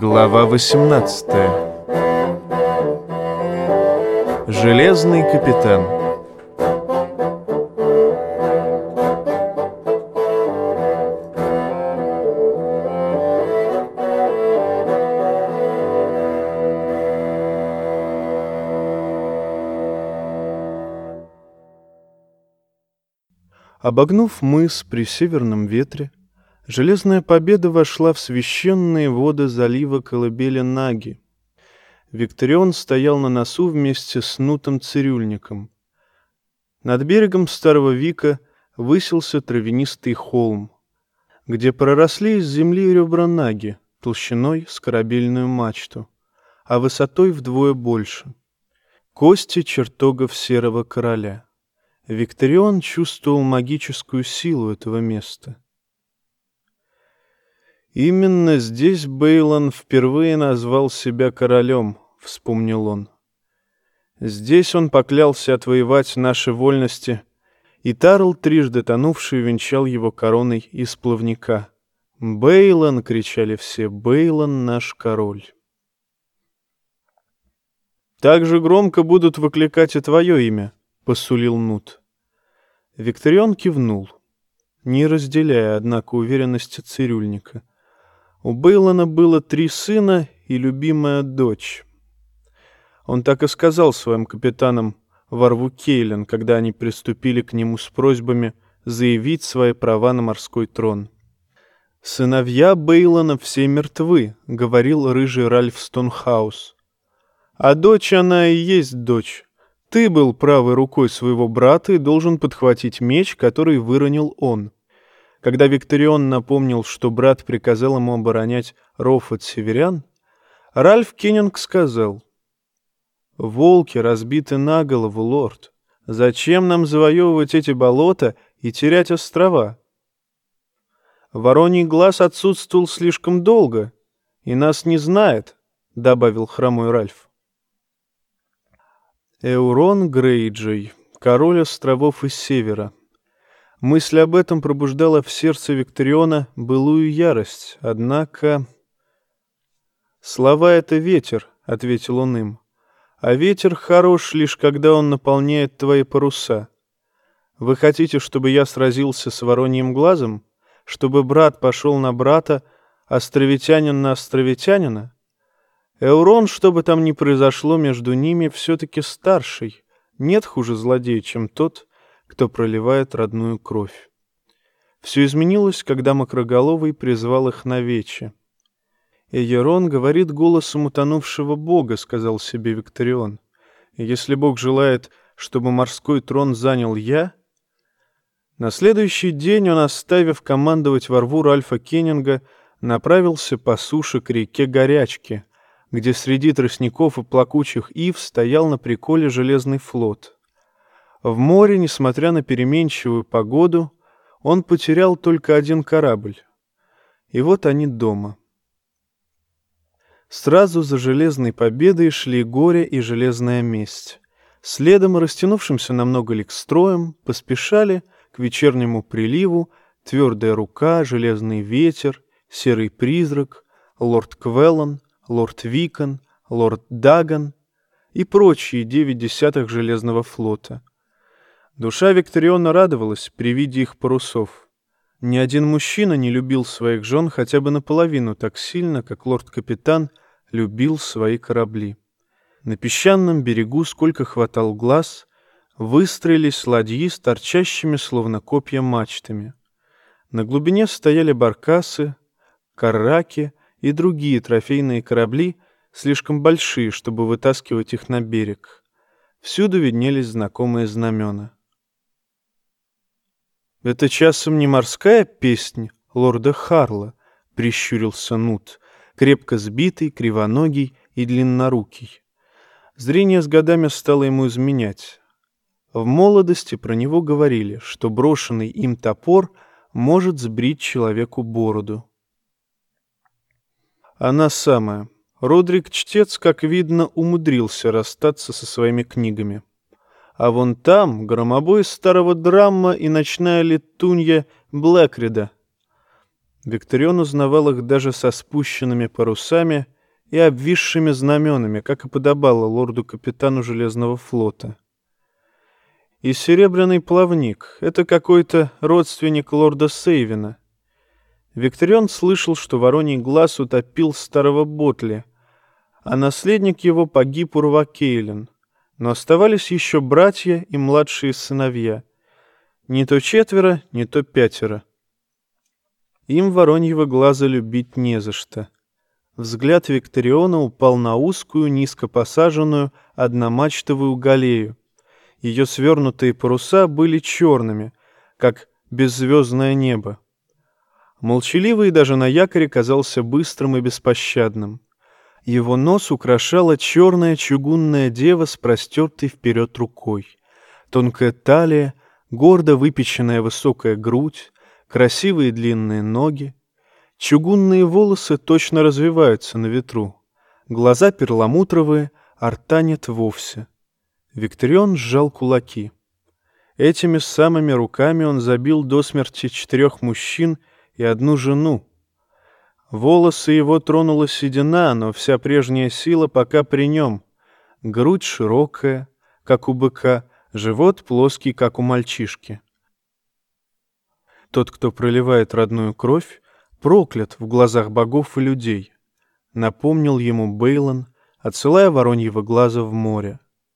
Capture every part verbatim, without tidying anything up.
Глава восемнадцатая. Железный капитан. Обогнув мыс при северном ветре, Железная Победа вошла в священные воды залива колыбели Наги. Викторион стоял на носу вместе с Нутом Цирюльником. Над берегом Старого Вика высился травянистый холм, где проросли из земли ребра Наги толщиной с корабельную мачту, а высотой вдвое больше. Кости чертогов Серого Короля. Викторион чувствовал магическую силу этого места. «Именно здесь Бейлон впервые назвал себя королем», — вспомнил он. «Здесь он поклялся отвоевать наши вольности, и Тарл, трижды тонувший, венчал его короной из плавника. «Бейлон!» — кричали все, «Бейлон наш король!» «Так же громко будут выкликать и твое имя», — посулил Нут. Викторион кивнул, не разделяя, однако, уверенности цирюльника. У Бейлона было три сына и любимая дочь. Он так и сказал своим капитанам во рву Кейлен, когда они приступили к нему с просьбами заявить свои права на морской трон. «Сыновья Бейлона все мертвы», — говорил рыжий Ральф Стоунхаус. «А дочь она и есть дочь. Ты был правой рукой своего брата и должен подхватить меч, который выронил он». Когда Викторион напомнил, что брат приказал ему оборонять ров от северян, Ральф Кеннинг сказал: «Волки разбиты на голову, лорд. Зачем нам завоевывать эти болота и терять острова? Вороний глаз отсутствовал слишком долго, и нас не знает», — добавил хромой Ральф. Эурон Грейджей, король островов из севера. Мысль об этом пробуждала в сердце Викториона былую ярость, однако... «Слова — это ветер», — ответил он им, — «а ветер хорош лишь когда он наполняет твои паруса. Вы хотите, чтобы я сразился с вороньим глазом? Чтобы брат пошел на брата, островитянин на островитянина? Эурон, что бы там ни произошло между ними, все-таки старший. Нет хуже злодея, чем тот, кто проливает родную кровь». Все изменилось, когда Мокроголовый призвал их на вече. «Эйерон говорит голосом утонувшего бога», — сказал себе Викторион. «И если бог желает, чтобы морской трон занял я...» На следующий день он, оставив командовать во рву Ральфа Кеннинга, направился по суше к реке Горячке, где среди тростников и плакучих ив стоял на приколе железный флот. В море, несмотря на переменчивую погоду, он потерял только один корабль. И вот они дома. Сразу за Железной Победой шли горе и железная месть. Следом, растянувшимся на много лиг строем, поспешали к вечернему приливу Твердая Рука, Железный Ветер, Серый Призрак, лорд Квеллон, лорд Викон, лорд Даган и прочие девять десятых Железного флота. Душа Викториона радовалась при виде их парусов. Ни один мужчина не любил своих жен хотя бы наполовину так сильно, как лорд-капитан любил свои корабли. На песчаном берегу, сколько хватал глаз, выстроились ладьи с торчащими, словно копья, мачтами. На глубине стояли баркасы, карраки и другие трофейные корабли, слишком большие, чтобы вытаскивать их на берег. Всюду виднелись знакомые знамена. «Это часом не морская песнь лорда Харла?» — прищурился Нут, крепко сбитый, кривоногий и длиннорукий. Зрение с годами стало ему изменять. В молодости про него говорили, что брошенный им топор может сбрить человеку бороду. Она самая. Родрик-чтец, как видно, умудрился расстаться со своими книгами. А вон там громобой старого Драмма и ночная летунья Блэкрида. Викторион узнавал их даже со спущенными парусами и обвисшими знаменами, как и подобало лорду-капитану Железного флота. И серебряный плавник — это какой-то родственник лорда Сейвина. Викторион слышал, что Вороний Глаз утопил старого Ботли, а наследник его погиб у рва Кейлен. Но оставались еще братья и младшие сыновья. Не то четверо, не то пятеро. Им Вороньего Глаза любить не за что. Взгляд Викториона упал на узкую, низко посаженную, одномачтовую галею. Ее свернутые паруса были черными, как беззвездное небо. Молчаливый даже на якоре казался быстрым и беспощадным. Его нос украшала черная чугунная дева с простертой вперед рукой. Тонкая талия, гордо выпеченная высокая грудь, красивые длинные ноги. Чугунные волосы точно развиваются на ветру. Глаза перламутровые, а рта нет вовсе. Викторион сжал кулаки. Этими самыми руками он забил до смерти четырех мужчин и одну жену. Волосы его тронула седина, но вся прежняя сила пока при нем. Грудь широкая, как у быка, живот плоский, как у мальчишки. Тот, кто проливает родную кровь, проклят в глазах богов и людей, напомнил ему Бейлон, отсылая Вороньего Глаза в море.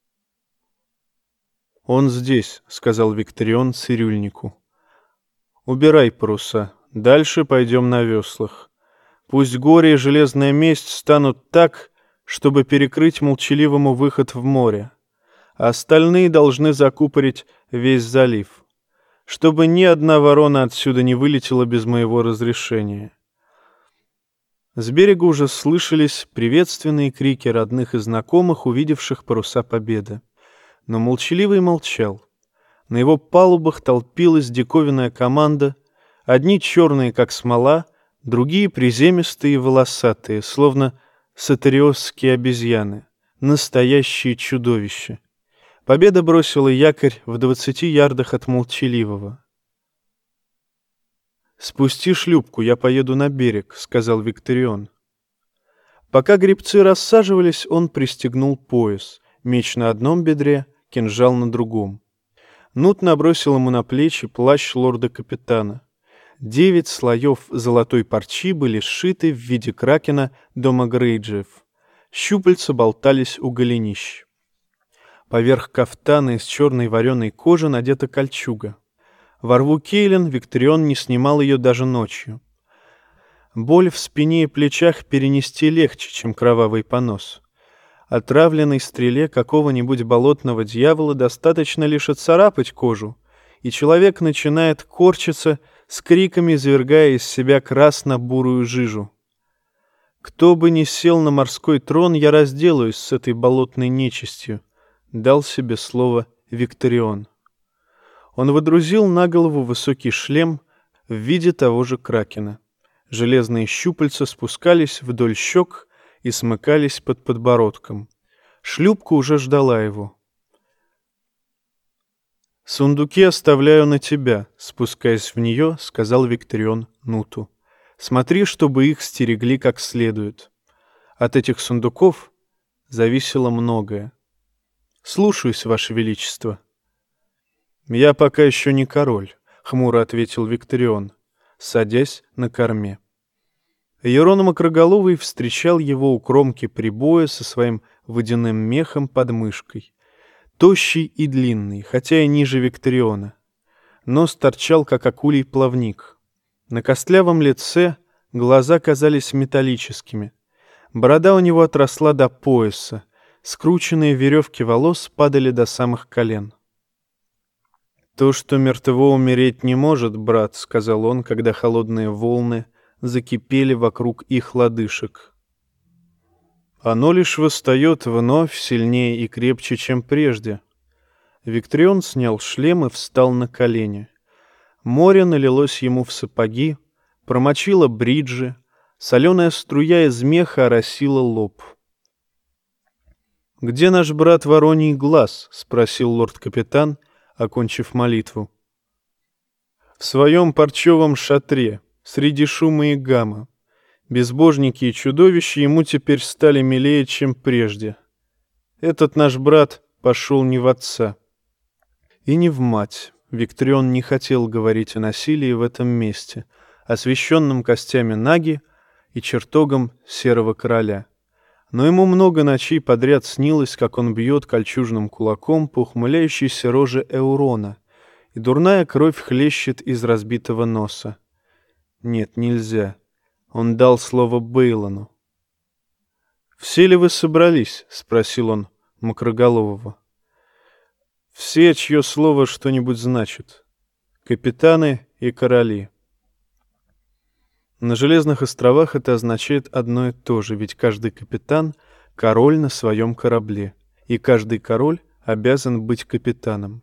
«Он здесь», — сказал Викторион цирюльнику. «Убирай паруса, дальше пойдем на веслах. Пусть горе и железная месть станут так, чтобы перекрыть молчаливому выход в море, а остальные должны закупорить весь залив, чтобы ни одна ворона отсюда не вылетела без моего разрешения». С берега уже слышались приветственные крики родных и знакомых, увидевших паруса победы. Но молчаливый молчал. На его палубах толпилась диковинная команда, одни черные, как смола, другие приземистые и волосатые, словно сатариосские обезьяны, настоящие чудовища. Победа бросила якорь в двадцати ярдах от молчаливого. «Спусти шлюпку, я поеду на берег», — сказал Викторион. Пока гребцы рассаживались, он пристегнул пояс, меч на одном бедре, кинжал на другом. Нут набросил ему на плечи плащ лорда-капитана. Девять слоев золотой парчи были сшиты в виде кракена дома Грейджиев. Щупальца болтались у голенищ. Поверх кафтана из черной вареной кожи надета кольчуга. Во рву Кейлен Викторион не снимал ее даже ночью. Боль в спине и плечах перенести легче, чем кровавый понос. Отравленной стреле какого-нибудь болотного дьявола достаточно лишь отцарапать кожу, и человек начинает корчиться, с криками извергая из себя красно-бурую жижу. «Кто бы ни сел на морской трон, я разделаюсь с этой болотной нечистью», — дал себе слово Викторион. Он водрузил на голову высокий шлем в виде того же кракена. Железные щупальца спускались вдоль щек и смыкались под подбородком. Шлюпка уже ждала его. «Сундуки оставляю на тебя», — спускаясь в нее, сказал Викторион Нуту. «Смотри, чтобы их стерегли как следует. От этих сундуков зависело многое. Слушаюсь, Ваше Величество». «Я пока еще не король», — хмуро ответил Викторион, садясь на корме. Ерон Макроголовый встречал его у кромки прибоя со своим водяным мехом под мышкой. Тощий и длинный, хотя и ниже Викториона. Нос торчал, как акулий плавник. На костлявом лице глаза казались металлическими. Борода у него отросла до пояса, скрученные веревки волос падали до самых колен. «То, что мертво умереть не может, брат», — сказал он, когда холодные волны закипели вокруг их лодыжек. «Оно лишь восстает вновь сильнее и крепче, чем прежде». Викторион снял шлем и встал на колени. Море налилось ему в сапоги, промочило бриджи, соленая струя из меха оросила лоб. «Где наш брат Вороний Глаз?» — спросил лорд-капитан, окончив молитву. «В своем парчевом шатре», среди шума и гамма. Безбожники и чудовища ему теперь стали милее, чем прежде. Этот наш брат пошел не в отца и не в мать. Викторион не хотел говорить о насилии в этом месте, освященном костями Наги и чертогом Серого Короля. Но ему много ночей подряд снилось, как он бьет кольчужным кулаком по ухмыляющейся роже Эурона, и дурная кровь хлещет из разбитого носа. Нет, нельзя. Он дал слово Бейлону. «Все ли вы собрались?» — спросил он Мокроголового. «Все, чье слово что-нибудь значит. Капитаны и короли». На Железных островах это означает одно и то же, ведь каждый капитан — король на своем корабле, и каждый король обязан быть капитаном.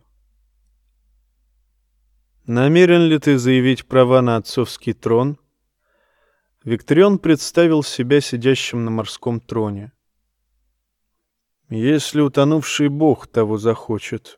«Намерен ли ты заявить права на отцовский трон?» Викторион представил себя сидящим на морском троне. «Если утонувший бог того захочет».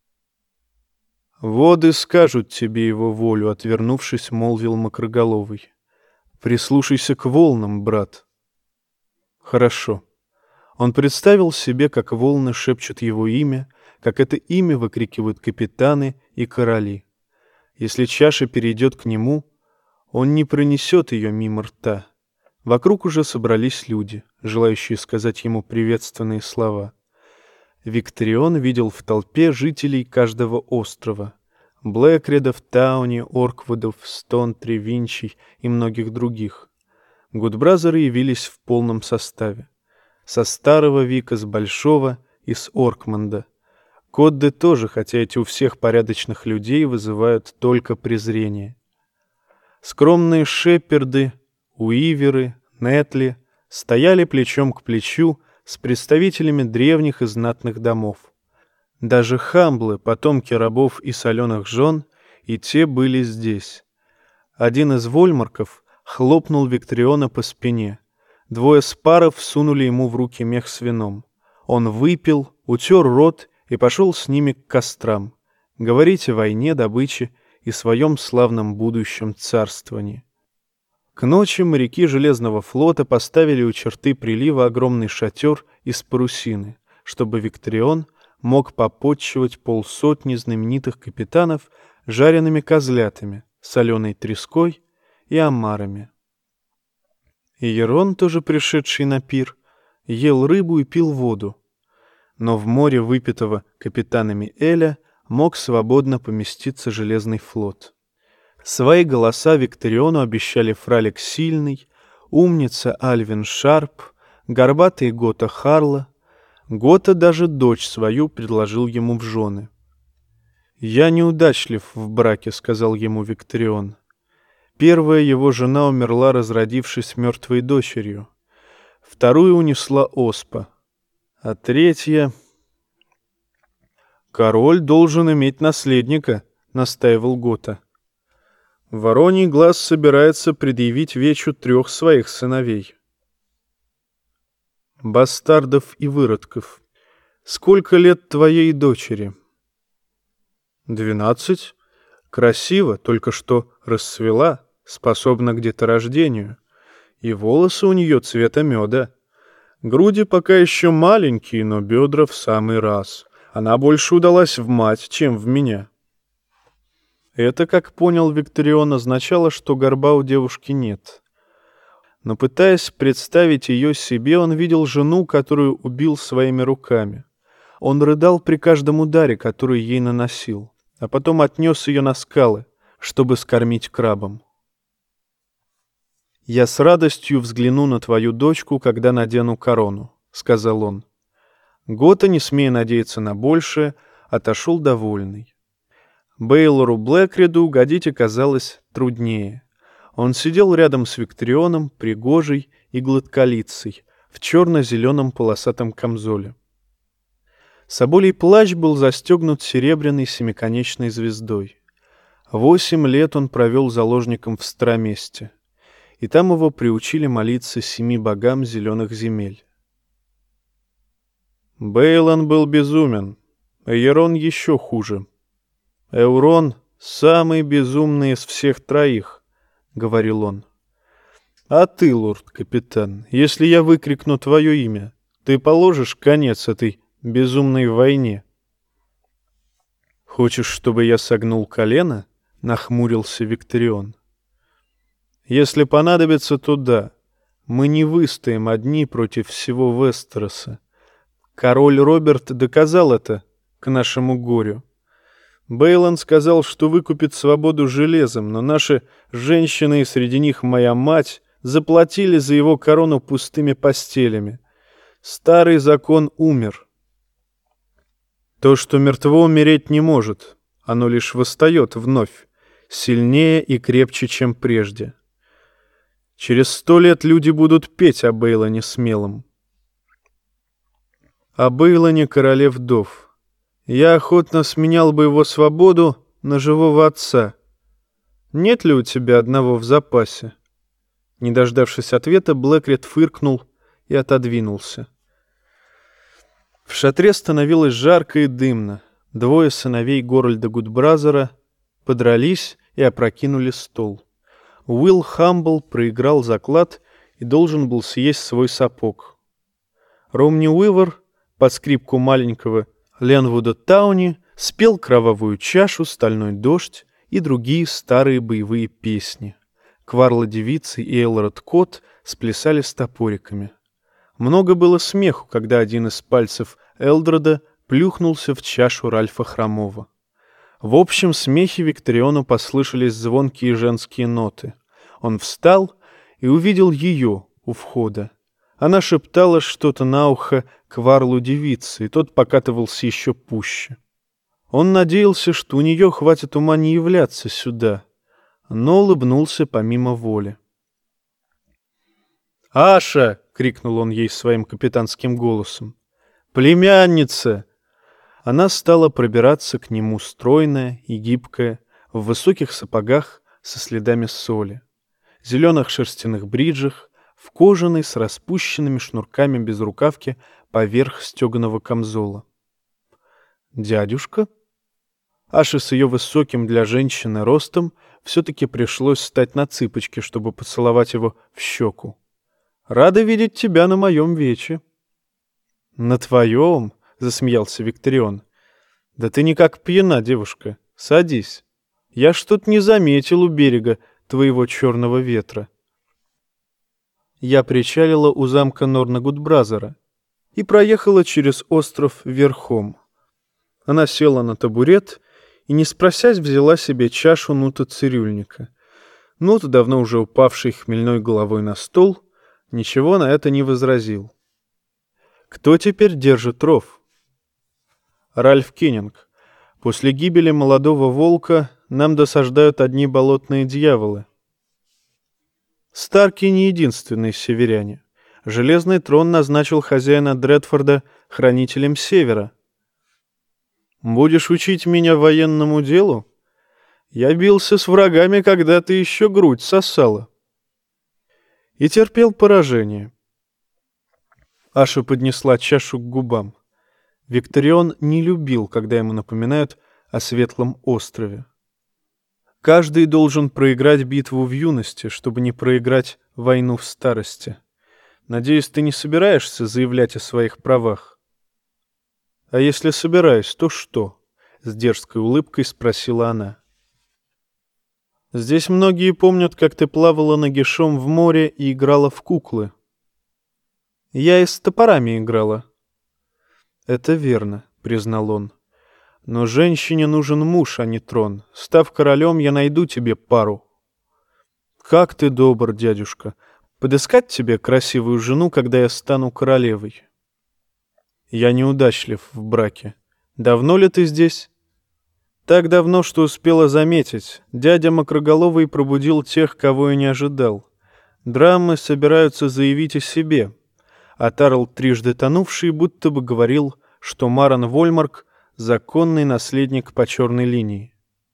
«Воды скажут тебе его волю», — отвернувшись, молвил Мокроголовый. «Прислушайся к волнам, брат». «Хорошо». Он представил себе, как волны шепчут его имя, как это имя выкрикивают капитаны и короли. Если чаша перейдет к нему, он не пронесет ее мимо рта. Вокруг уже собрались люди, желающие сказать ему приветственные слова. Викторион видел в толпе жителей каждого острова: Блэкредов, Тауни, Орквудов, Стонтри, Винчей и многих других. Гудбразеры явились в полном составе. Со Старого Вика, с Большого и с Оркмонда. Кодды тоже, хотя эти у всех порядочных людей вызывают только презрение. Скромные шеперды, уиверы, нетли стояли плечом к плечу с представителями древних и знатных домов. Даже хамблы, потомки рабов и соленых жен, и те были здесь. Один из вольмарков хлопнул Викториона по спине. Двое спаров сунули ему в руки мех с вином. Он выпил, утер рот и пошел с ними к кострам, говорить о войне, добыче и своем славном будущем царствовании. К ночи моряки Железного флота поставили у черты прилива огромный шатер из парусины, чтобы Викторион мог попотчевать полсотни знаменитых капитанов жареными козлятами, соленой треской и омарами. Иерон, тоже пришедший на пир, ел рыбу и пил воду, но в море выпитого капитанами Эля мог свободно поместиться Железный флот. Свои голоса Викториону обещали Фралик Сильный, умница Альвин Шарп, горбатый Гота Харла. Гота даже дочь свою предложил ему в жены. «Я неудачлив в браке», — сказал ему Викторион. Первая его жена умерла, разродившись мертвой дочерью. Вторую унесла оспа. А третья... «Король должен иметь наследника», — настаивал Гота. «Вороний глаз собирается предъявить вечу трех своих сыновей. Бастардов и выродков. Сколько лет твоей дочери?» «Двенадцать. Красиво, только что расцвела, способна к деторождению. И волосы у нее цвета меда. Груди пока еще маленькие, но бедра в самый раз. Она больше удалась в мать, чем в меня». Это, как понял Викторион, означало, что горба у девушки нет. Но, пытаясь представить ее себе, он видел жену, которую убил своими руками. Он рыдал при каждом ударе, который ей наносил, а потом отнес ее на скалы, чтобы скормить крабам. «Я с радостью взгляну на твою дочку, когда надену корону», — сказал он. Гота, не смея надеяться на большее, отошел довольный. Бейлору Блэкреду угодить оказалось труднее. Он сидел рядом с Викторионом, пригожий и гладколицей, в черно-зеленом полосатом камзоле. Соболий плащ был застегнут серебряной семиконечной звездой. Восемь лет он провел заложником в Староместе, и там его приучили молиться семи богам зеленых земель. Бейлон был безумен, а Иерон еще хуже. Эурон — самый безумный из всех троих, — говорил он. А ты, лорд-капитан, если я выкрикну твое имя, ты положишь конец этой безумной войне? Хочешь, чтобы я согнул колено? Нахмурился Викторион. Если понадобится, то да. Мы не выстоим одни против всего Вестероса. Король Роберт доказал это к нашему горю. Бейлон сказал, что выкупит свободу железом, но наши женщины, и среди них моя мать, заплатили за его корону пустыми постелями. Старый закон умер. То, что мертво, умереть не может. Оно лишь восстает вновь, сильнее и крепче, чем прежде. Через сто лет люди будут петь о Бейлоне смелом. О Бейлоне короле вдов. Я охотно сменял бы его свободу на живого отца. Нет ли у тебя одного в запасе? Не дождавшись ответа, Блэкрид фыркнул и отодвинулся. В шатре становилось жарко и дымно. Двое сыновей Горольда Гудбразера подрались и опрокинули стол. Уилл Хамбл проиграл заклад и должен был съесть свой сапог. Ромни Уивер под скрипку маленького Ленвуда Тауни спел «Кровавую чашу», «Стальной дождь» и другие старые боевые песни. Кварла Девица и Эйлрод Кот сплясали с топориками. Много было смеху, когда один из пальцев Элдрода плюхнулся в чашу Ральфа Хромого. В общем смехе Викториону послышались звонкие женские ноты. Он встал и увидел ее у входа. Она шептала что-то на ухо Кварлу Девице, и тот покатывался еще пуще. Он надеялся, что у нее хватит ума не являться сюда, но улыбнулся помимо воли. «Аша!» — крикнул он ей своим капитанским голосом. «Племянница!» Она стала пробираться к нему, стройная и гибкая, в высоких сапогах со следами соли, зеленых шерстяных бриджах, в кожаной с распущенными шнурками безрукавке поверх стеганого камзола. «Дядюшка?» Аше с ее высоким для женщины ростом все-таки пришлось встать на цыпочки, чтобы поцеловать его в щеку. «Рада видеть тебя на моем вече». «На твоем?» — засмеялся Викторион. «Да ты никак пьяна, девушка. Садись. Я что-то не заметил у берега твоего черного ветра». Я причалила у замка Норна Гудбразера и проехала через остров верхом. Она села на табурет и, не спросясь, взяла себе чашу нута-цирюльника. Нут, давно уже упавший хмельной головой на стол, ничего на это не возразил. «Кто теперь держит ров?» «Ральф Кеннинг. После гибели молодого волка нам досаждают одни болотные дьяволы». Старки не единственные северяне. Железный трон назначил хозяина Дредфорда хранителем Севера. «Будешь учить меня военному делу? Я бился с врагами, когда ты еще грудь сосала». И терпел поражение. Аша поднесла чашу к губам. Викторион не любил, когда ему напоминают о Светлом острове. Каждый должен проиграть битву в юности, чтобы не проиграть войну в старости. Надеюсь, ты не собираешься заявлять о своих правах? А если собираюсь, то что? С дерзкой улыбкой спросила она. Здесь многие помнят, как ты плавала нагишом в море и играла в куклы. Я и с топорами играла. Это верно, признал он. Но женщине нужен муж, а не трон. Став королем, я найду тебе пару. Как ты добр, дядюшка. Подыскать тебе красивую жену, когда я стану королевой? Я неудачлив в браке. Давно ли ты здесь? Так давно, что успела заметить. Дядя Макроголовый пробудил тех, кого я не ожидал. Драмы собираются заявить о себе. А Тарл, трижды тонувший, будто бы говорил, что Маран Вольмарк — законный наследник по черной линии.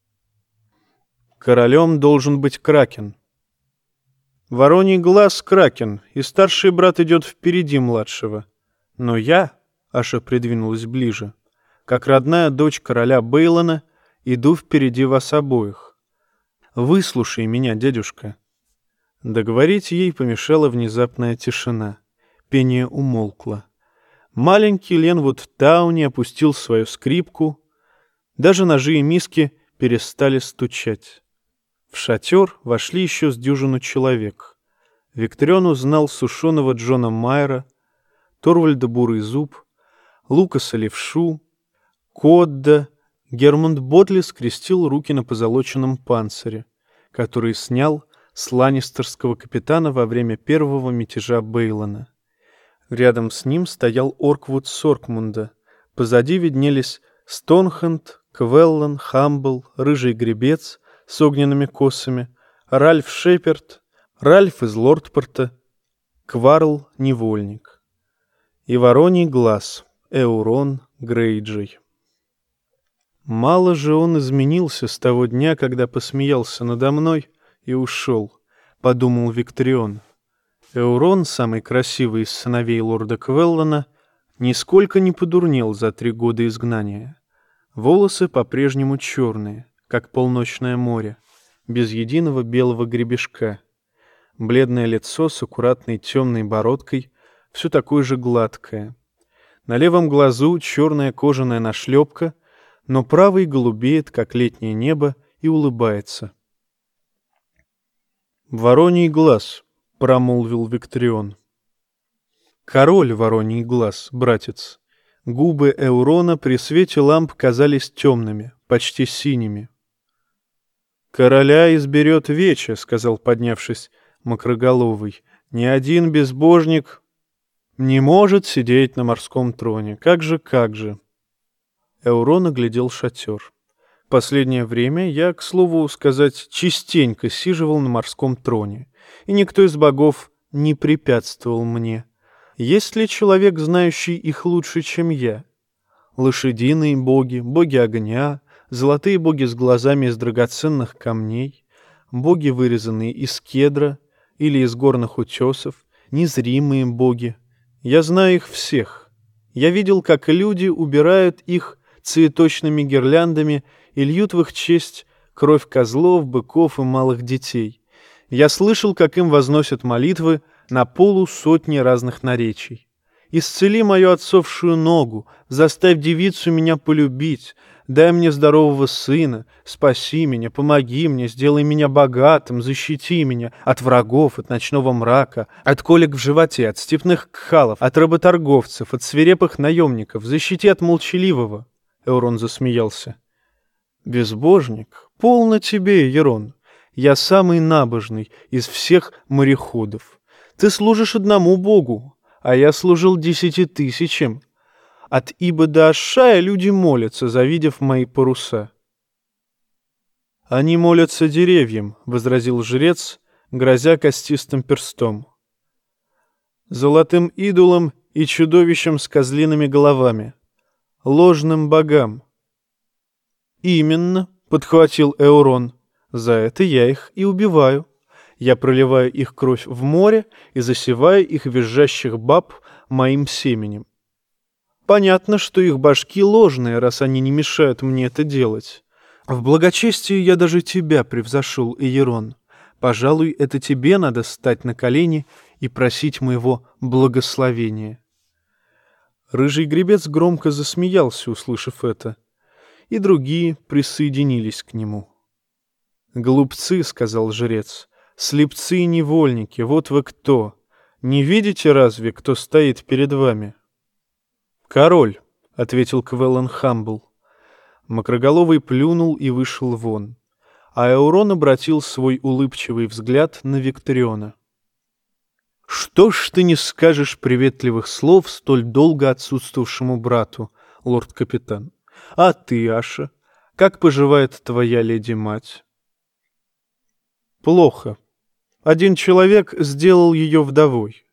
Королем должен быть Кракен. Вороний глаз Кракен, и старший брат идет впереди младшего. Но я, Аша придвинулась ближе, как родная дочь короля Бейлона, иду впереди вас обоих. Выслушай меня, дядюшка. Договорить ей помешала внезапная тишина. Пение умолкло. Маленький Ленвуд Тауни опустил свою скрипку. Даже ножи и миски перестали стучать. В шатер вошли еще с дюжину человек. Викторион узнал сушеного Джона Майера, Торвальда Бурый Зуб, Лукаса Левшу, Кодда. Гермунд Ботли скрестил руки на позолоченном панцире, который снял с ланнистерского капитана во время первого мятежа Бейлона. Рядом с ним стоял Орквуд Соркмунда. Позади виднелись Стонхенд, Квеллан, Хамбл, Рыжий Гребец с огненными косами, Ральф Шеперд, Ральф из Лордпорта, Кварл Невольник и Вороний Глаз, Эурон Грейджей. Мало же он изменился с того дня, когда посмеялся надо мной и ушел, подумал Викторион. Эурон, самый красивый из сыновей лорда Квеллана, нисколько не подурнел за три года изгнания. Волосы по-прежнему черные, как полночное море, без единого белого гребешка. Бледное лицо с аккуратной темной бородкой, все такое же гладкое. На левом глазу черная кожаная нашлепка, но правый голубеет, как летнее небо, и улыбается. «Вороний глаз», — промолвил Викторион. «Король Вороний глаз, братец». Губы Эурона при свете ламп казались темными, почти синими. «Короля изберет вече», — сказал, поднявшись, Мокроголовый. «Ни один безбожник не может сидеть на морском троне. Как же, как же!» Эурон оглядел шатер. Последнее время я, к слову сказать, частенько сиживал на морском троне, и никто из богов не препятствовал мне. Есть ли человек, знающий их лучше, чем я? Лошадиные боги, боги огня, золотые боги с глазами из драгоценных камней, боги, вырезанные из кедра или из горных утесов, незримые боги. Я знаю их всех. Я видел, как люди убирают их цветочными гирляндами и льют в их честь кровь козлов, быков и малых детей. Я слышал, как им возносят молитвы на полусотни разных наречий. «Исцели мою отцовшую ногу, заставь девицу меня полюбить, дай мне здорового сына, спаси меня, помоги мне, сделай меня богатым, защити меня от врагов, от ночного мрака, от колик в животе, от степных кхалов, от работорговцев, от свирепых наемников, защити от молчаливого». Эурон засмеялся. «Безбожник, полно тебе, Ерон. Я самый набожный из всех мореходов. Ты служишь одному богу, а я служил десяти тысячам. От Иба до Ашшая люди молятся, завидев мои паруса». «Они молятся деревьям», — возразил жрец, грозя костистым перстом. «Золотым идолам и чудовищам с козлиными головами, ложным богам». «Именно», — подхватил Эурон, — «за это я их и убиваю. Я проливаю их кровь в море и засеваю их визжащих баб моим семенем. Понятно, что их башки ложные, раз они не мешают мне это делать. В благочестии я даже тебя превзошел, Иерон. Пожалуй, это тебе надо стать на колени и просить моего благословения». Рыжий Гребец громко засмеялся, услышав это, и другие присоединились к нему. «Глупцы», — сказал жрец, — «слепцы и невольники, вот вы кто. Не видите разве, кто стоит перед вами?» «Король», — ответил Квеллан Хамбл. Мокроголовый плюнул и вышел вон, а Эурон обратил свой улыбчивый взгляд на Викториона. «Что ж ты не скажешь приветливых слов столь долго отсутствовавшему брату, лорд-капитан? А ты, Аша, как поживает твоя леди-мать?» «Плохо. Один человек сделал ее вдовой».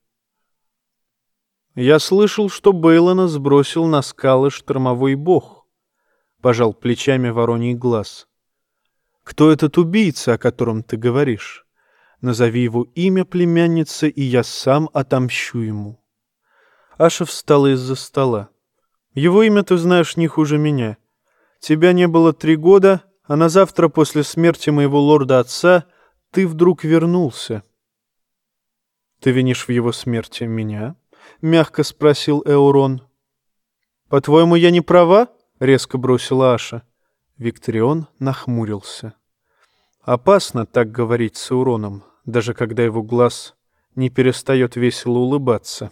«Я слышал, что Бейлона сбросил на скалы штормовой бог», — пожал плечами Вороний Глаз. «Кто этот убийца, о котором ты говоришь? Назови его имя, племянница, и я сам отомщу ему». Аша встала из-за стола. «Его имя ты знаешь не хуже меня. Тебя не было три года, а на завтра после смерти моего лорда-отца ты вдруг вернулся. Ты винишь в его смерти меня? Мягко спросил Эурон. По-твоему, я не права? Резко бросила Аша. Викторион нахмурился. Опасно так говорить с Эуроном, даже когда его глаз не перестает весело улыбаться.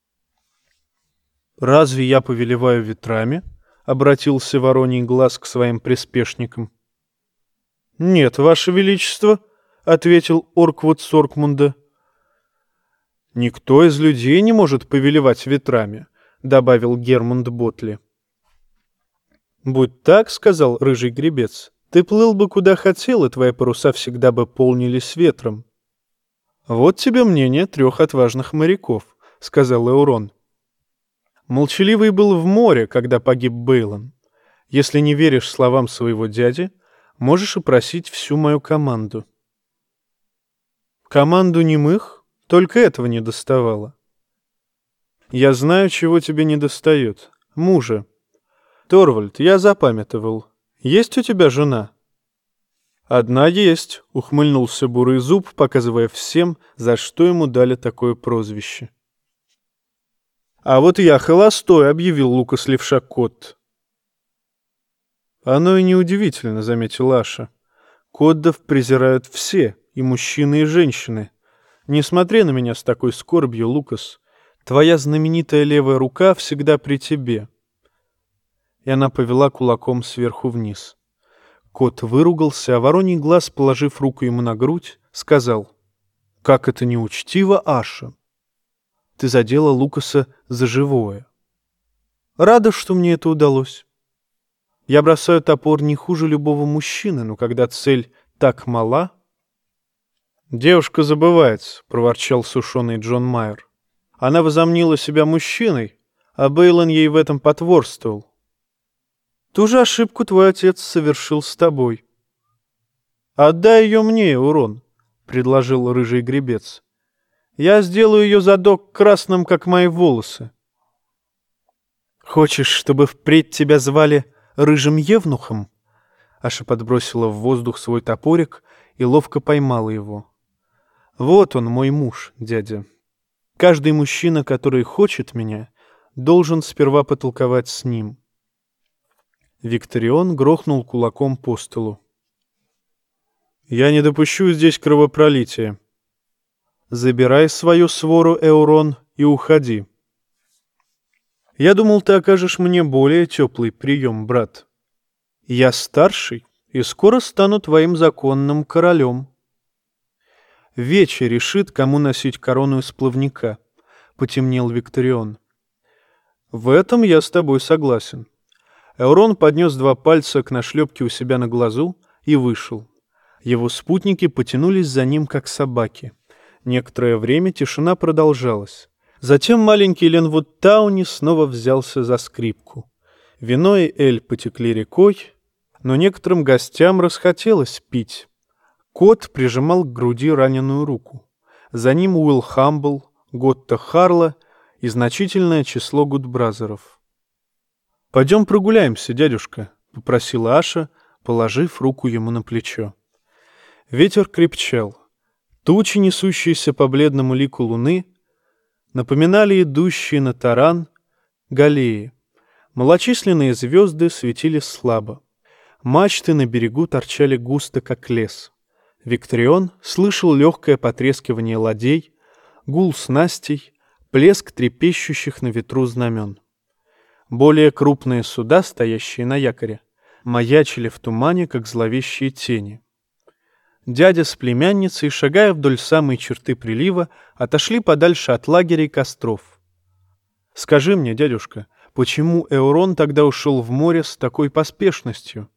«Разве я повелеваю ветрами?» — обратился Вороний глаз к своим приспешникам. «Нет, Ваше Величество», — ответил Орквуд Соркмунда. «Никто из людей не может повелевать ветрами», — добавил Гермунд Ботли. «Будь так, — сказал рыжий гребец, — ты плыл бы куда хотел, и твои паруса всегда бы полнились ветром». «Вот тебе мнение трех отважных моряков», — сказал Эурон. Молчаливый был в море, когда погиб Бейлон. Если не веришь словам своего дяди, можешь опросить всю мою команду. Команду немых? Только этого не доставало. Я знаю, чего тебе не достает. Мужа. Торвальд, я запамятовал. Есть у тебя жена? Одна есть, ухмыльнулся бурый зуб, показывая всем, за что ему дали такое прозвище. А вот я холостой, объявил Лукас Левшак-Кот. Оно и неудивительно, заметила Аша. Коддов презирают все, и мужчины, и женщины. Не смотри на меня с такой скорбью, Лукас. Твоя знаменитая левая рука всегда при тебе. И она повела кулаком сверху вниз. Кот выругался, а Вороний глаз, положив руку ему на грудь, сказал: «Как это неучтиво, Аша! Ты задела Лукаса за живое. Рада, что мне это удалось. Я бросаю топор не хуже любого мужчины, но когда цель так мала...» «Девушка забывается», — проворчал сушеный Джон Майер. «Она возомнила себя мужчиной, а Бейлон ей в этом потворствовал. Ту же ошибку твой отец совершил с тобой». «Отдай ее мне, Урон», — предложил рыжий гребец. «Я сделаю ее задок красным, как мои волосы». «Хочешь, чтобы впредь тебя звали рыжим евнухом?» Аша подбросила в воздух свой топорик и ловко поймала его. «Вот он, мой муж, дядя. Каждый мужчина, который хочет меня, должен сперва потолковать с ним». Викторион грохнул кулаком по столу. «Я не допущу здесь кровопролития. Забирай свою свору, Эурон, и уходи. Я думал, ты окажешь мне более теплый прием, брат. Я старший и скоро стану твоим законным королем. Вече решит, кому носить корону из плавника», — потемнел Викторион. «В этом я с тобой согласен». Эурон поднес два пальца к нашлепке у себя на глазу и вышел. Его спутники потянулись за ним, как собаки. Некоторое время тишина продолжалась. Затем маленький Ленвуд Тауни снова взялся за скрипку. Вино и эль потекли рекой, но некоторым гостям расхотелось пить. Кот прижимал к груди раненую руку. За ним Уилл Хамбл, Готта Харла и значительное число гудбразеров. «Пойдем прогуляемся, дядюшка», — попросила Аша, положив руку ему на плечо. Ветер крепчал. Тучи, несущиеся по бледному лику луны, напоминали идущие на таран галеи. Малочисленные звезды светили слабо. Мачты на берегу торчали густо, как лес. Викторион слышал легкое потрескивание ладей, гул снастей, плеск трепещущих на ветру знамен. Более крупные суда, стоящие на якоре, маячили в тумане, как зловещие тени. Дядя с племянницей, шагая вдоль самой черты прилива, отошли подальше от лагеря и костров. «Скажи мне, дядюшка, почему Эурон тогда ушел в море с такой поспешностью?»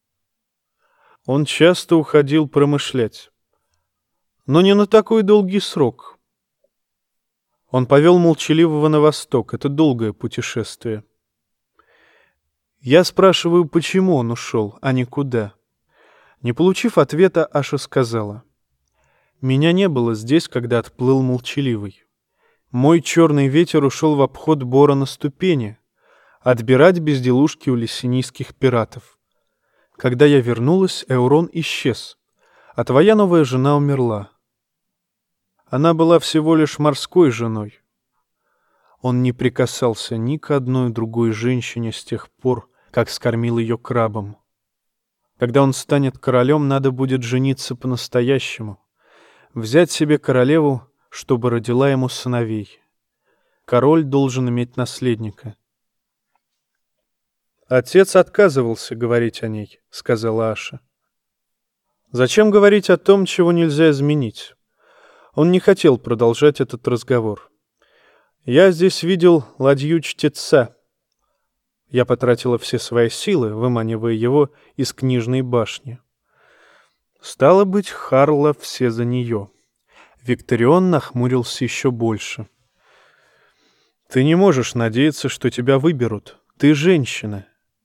«Он часто уходил промышлять, но не на такой долгий срок. Он повел молчаливого на восток, это долгое путешествие. Я спрашиваю, почему он ушел, а не куда?» Не получив ответа, Аша сказала: «Меня не было здесь, когда отплыл молчаливый. Мой черный ветер ушел в обход Бора на ступени, отбирать безделушки у лессинийских пиратов. Когда я вернулась, Эурон исчез, а твоя новая жена умерла. Она была всего лишь морской женой. Он не прикасался ни к одной другой женщине с тех пор, как скормил ее крабом. Когда он станет королем, надо будет жениться по-настоящему, взять себе королеву, чтобы родила ему сыновей. Король должен иметь наследника. «Отец отказывался говорить о ней», — сказала Аша. «Зачем говорить о том, чего нельзя изменить?» Он не хотел продолжать этот разговор. «Я здесь видел ладью-чтеца». Я потратила все свои силы, выманивая его из книжной башни. Стало быть, Харла все за нее. Викторион нахмурился еще больше. «Ты не можешь надеяться, что тебя выберут. Ты женщина».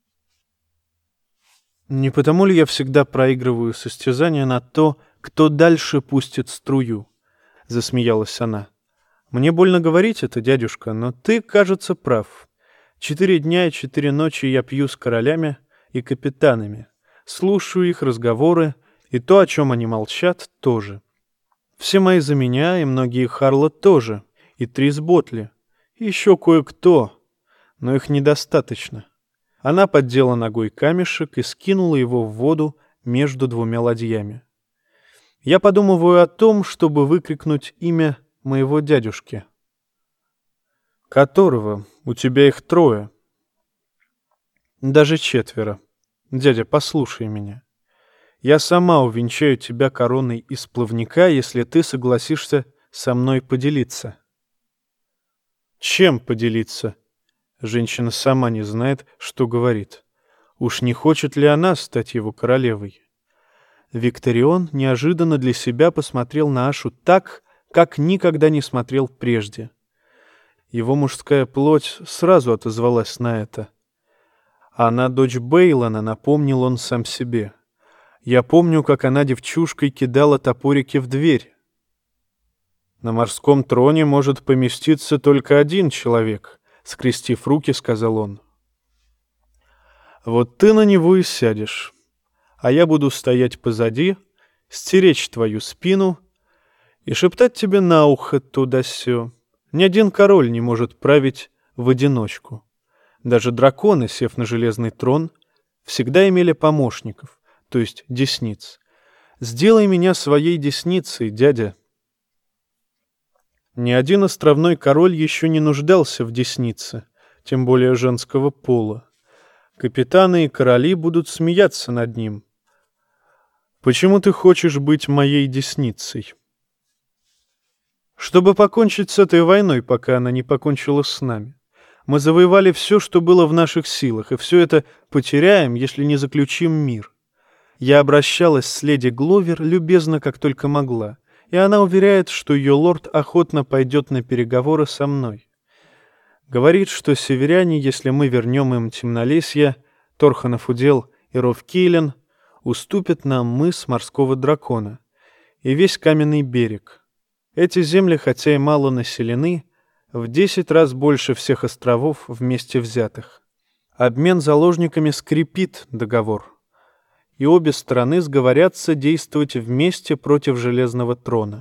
«Не потому ли я всегда проигрываю состязания на то, кто дальше пустит струю?» — засмеялась она. «Мне больно говорить это, дядюшка, но ты, кажется, прав. Четыре дня и четыре ночи я пью с королями и капитанами, слушаю их разговоры, и то, о чем они молчат, тоже. Все мои за меня, и многие Харла тоже, и Трис Ботли, и еще кое-кто, но их недостаточно». Она поддела ногой камешек и скинула его в воду между двумя ладьями. «Я подумываю о том, чтобы выкрикнуть имя моего дядюшки». «Которого? У тебя их трое». «Даже четверо. Дядя, послушай меня. Я сама увенчаю тебя короной из плавника, если ты согласишься со мной поделиться». «Чем поделиться?» Женщина сама не знает, что говорит. Уж не хочет ли она стать его королевой? Викторион неожиданно для себя посмотрел на Ашу так, как никогда не смотрел прежде. Его мужская плоть сразу отозвалась на это. Она дочь Бейлона, напомнил он сам себе. Я помню, как она девчушкой кидала топорики в дверь. На морском троне может поместиться только один человек, скрестив руки, сказал он. Вот ты на него и сядешь, а я буду стоять позади, стеречь твою спину и шептать тебе на ухо туда-сё. Ни один король не может править в одиночку. Даже драконы, сев на железный трон, всегда имели помощников, то есть десниц. Сделай меня своей десницей, дядя. Ни один островной король еще не нуждался в деснице, тем более женского пола. Капитаны и короли будут смеяться над ним. Почему ты хочешь быть моей десницей? Чтобы покончить с этой войной, пока она не покончила с нами. Мы завоевали все, что было в наших силах, и все это потеряем, если не заключим мир. Я обращалась с леди Гловер любезно, как только могла, и она уверяет, что ее лорд охотно пойдет на переговоры со мной. Говорит, что северяне, если мы вернем им Темнолесье, Торханов удел и ров Кейлен, уступят нам мыс Морского Дракона и весь каменный берег. Эти земли, хотя и мало населены, в десять раз больше всех островов вместе взятых. Обмен заложниками скрепит договор, и обе стороны сговорятся действовать вместе против Железного трона.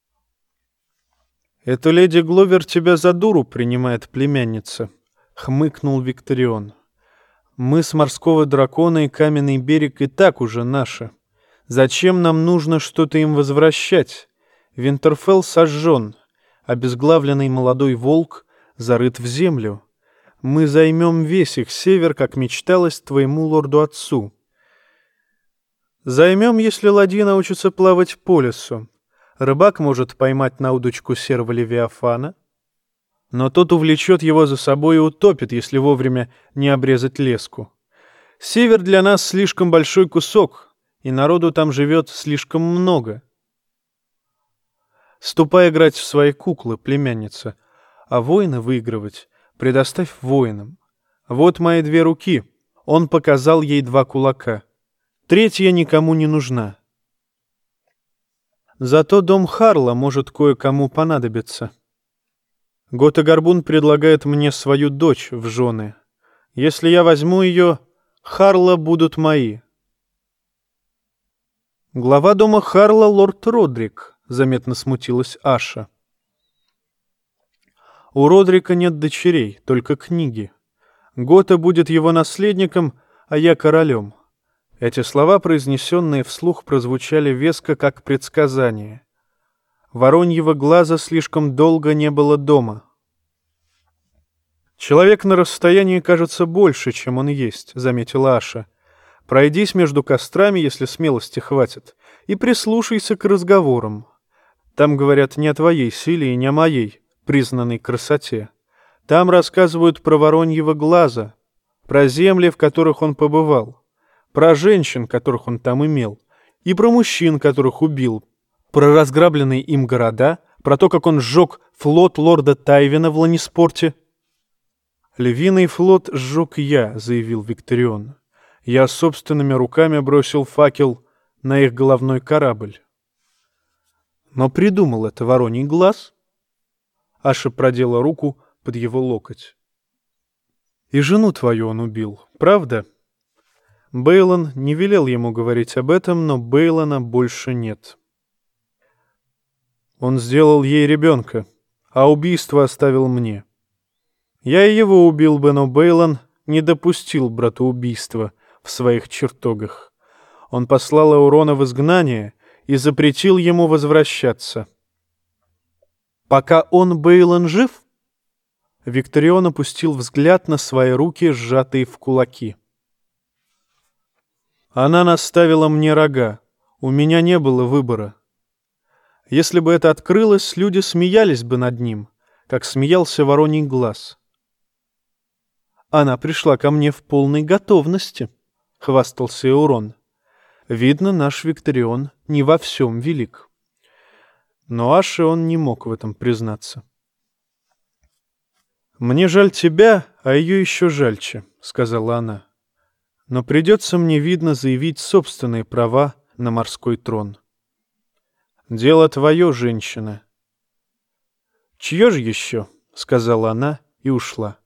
«Эта леди Гловер тебя за дуру принимает, племянница», — хмыкнул Викторион. «Мыс Морского Дракона и каменный берег и так уже наши. Зачем нам нужно что-то им возвращать? Винтерфелл сожжен, обезглавленный молодой волк зарыт в землю. Мы займем весь их север, как мечталось твоему лорду-отцу. Займем, если ладьи научатся плавать по лесу. Рыбак может поймать на удочку серого левиафана, но тот увлечет его за собой и утопит, если вовремя не обрезать леску. Север для нас слишком большой кусок, и народу там живет слишком много. Ступай играть в свои куклы, племянница, а воины выигрывать предоставь воинам. Вот мои две руки. Он показал ей два кулака. Третья никому не нужна. Зато дом Харла может кое-кому понадобиться. Гота-Горбун предлагает мне свою дочь в жены. Если я возьму ее, Харла будут мои. Глава дома Харла — лорд Родрик, — заметно смутилась Аша. «У Родрика нет дочерей, только книги. Гота будет его наследником, а я королем». Эти слова, произнесенные вслух, прозвучали веско, как предсказание. Вороньего глаза слишком долго не было дома. «Человек на расстоянии кажется больше, чем он есть», — заметила Аша. «Пройдись между кострами, если смелости хватит, и прислушайся к разговорам. Там говорят не о твоей силе и не о моей признанной красоте. Там рассказывают про Вороньего глаза, про земли, в которых он побывал, про женщин, которых он там имел, и про мужчин, которых убил, про разграбленные им города, про то, как он сжег флот лорда Тайвина в Ланниспорте». «Львиный флот сжег я», — заявил Викторион. «Я собственными руками бросил факел на их головной корабль». «Но придумал это Вороний глаз?» Аша продела руку под его локоть. «И жену твою он убил, правда?» Бейлон не велел ему говорить об этом, но Бейлона больше нет. «Он сделал ей ребенка, а убийство оставил мне. Я и его убил бы, но Бейлон не допустил братоубийства в своих чертогах. Он послал Эурона в изгнание и запретил ему возвращаться». «Пока он, Бейлон, жив?» Викторион опустил взгляд на свои руки, сжатые в кулаки. «Она наставила мне рога. У меня не было выбора. Если бы это открылось, люди смеялись бы над ним, как смеялся Вороний глаз». «Она пришла ко мне в полной готовности», — хвастался Эурон. «Видно, наш Викторион не во всем велик». Но Аше он не мог в этом признаться. «Мне жаль тебя, а ее еще жальче», — сказала она. «Но придется мне, видно, заявить собственные права на морской трон. Дело твое, женщина». «Чье же еще?» — сказала она и ушла.